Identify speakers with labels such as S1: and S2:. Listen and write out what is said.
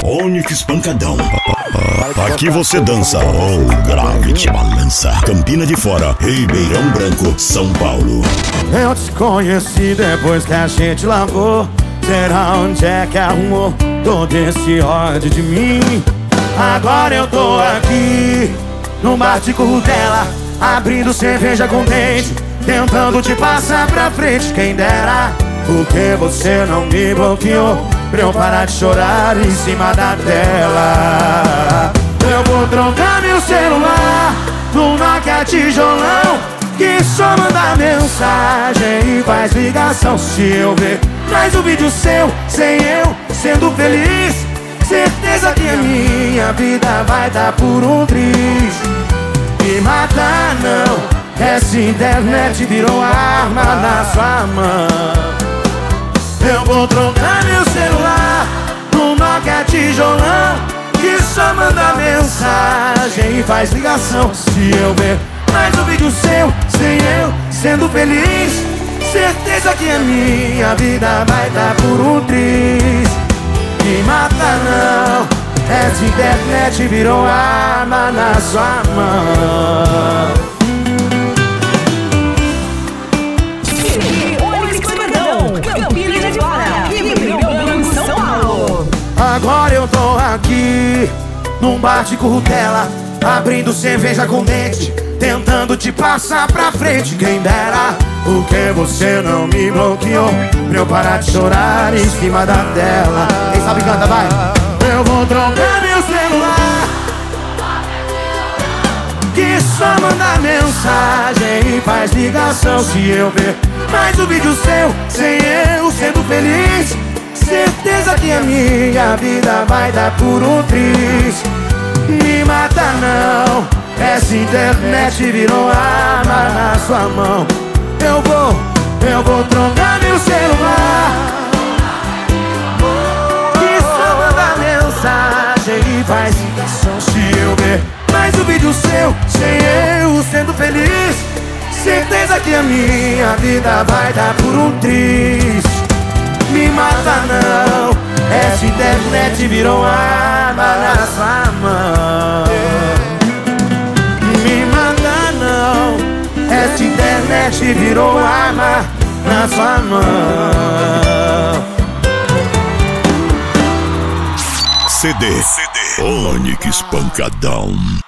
S1: Onix Pancadão. Aqui você dança, grave te balança. Campina de Fora, Ribeirão Branco, São Paulo.
S2: Eu te conheci depois que a gente largou. Será onde é que arrumou todo esse ódio de mim? Agora eu tô aqui no bar de Currutela, abrindo cerveja com dente, tentando te passar pra frente. Quem dera, porque você não me bloqueou pra eu parar de chorar em cima da tela. Eu vou trocar meu celular no Nokia tijolão, que só manda mensagem e faz ligação. Se eu ver mais um vídeo seu, sem eu sendo feliz, certeza que a minha vida vai dar por um triz. Me matar não, essa internet virou arma na sua mão. Eu vou trocar meu celular no Nokia tijolão, que só manda mensagem e faz ligação. Se eu ver mais um vídeo seu, sem eu sendo feliz, certeza que a minha vida vai dar por um triz. Me mata não, essa internet virou arma na sua mão.
S3: Campina de Fora, Ribeirão Branco, São Paulo.
S2: Agora eu tô aqui num bar de Currutela, abrindo cerveja com dente, tentando te passar pra frente. Quem dera, porque você não me bloqueou pra eu parar de chorar em cima da tela. Quem sabe canta, vai. Eu vou trocar meu celular, que só manda mensagem e faz ligação. Se eu ver mais um vídeo seu, sem eu sendo feliz, certeza que a minha vida vai dar por um triz. Me mata não, essa internet virou arma na sua mão. Eu vou trocar meu celular, que só manda mensagem e faz ligação. Se eu ver mais um vídeo seu, sem eu sendo feliz, certeza que a minha vida vai dar por um triz. Me mata não, essa internet virou arma na sua mão. Me mata não, essa internet virou arma na sua mão.
S1: CD Onix Pancadão.